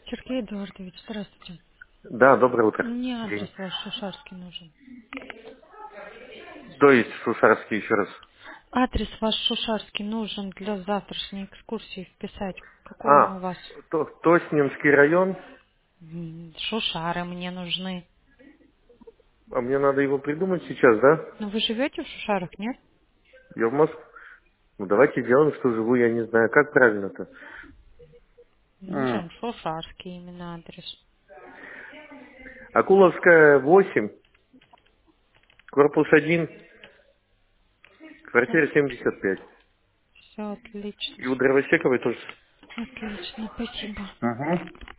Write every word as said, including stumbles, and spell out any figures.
Сергей Эдуардович, здравствуйте. Да, доброе утро. Мне День. адрес ваш Шушарский нужен. То есть Шушарский еще раз. Адрес ваш Шушарский нужен для завтрашней экскурсии вписать. Какой он у А, вас? то, Тоснинский район, М, Шушары мне нужны. а мне надо его придумать сейчас, да? Но вы живете в Шушарах, нет? Я в Москве. Ну давайте сделаем, что живу, я не знаю, как правильно-то. М. Нужен Шушарский именно адрес. Акуловская восемь, корпус один, Все, квартира семьдесят пять. все отлично. И у Дровосековой тоже. Отлично, спасибо. Угу.